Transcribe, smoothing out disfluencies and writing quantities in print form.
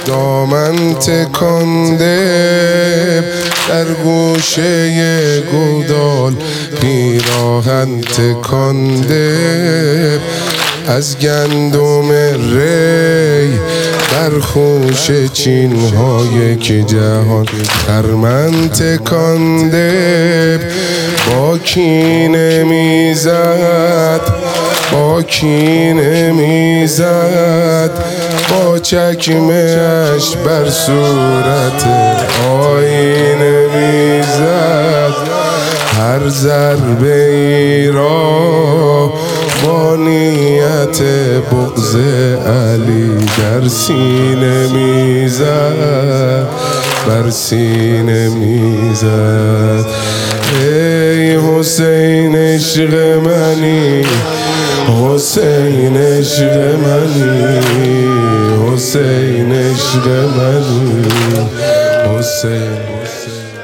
دامن تکانده در گوشه گودال پیراهن تکانده از گندم ری در خوش چین‌های که جهان خرمن تکانده با کینه میزد با چکمه‌اش بر صورت آینه میزد هر ضربه ای را با نیت بغض علی در سینه میزد بر سینه میزد ای حسین عشق منی حسین عشق منی حسین عشق منی حسین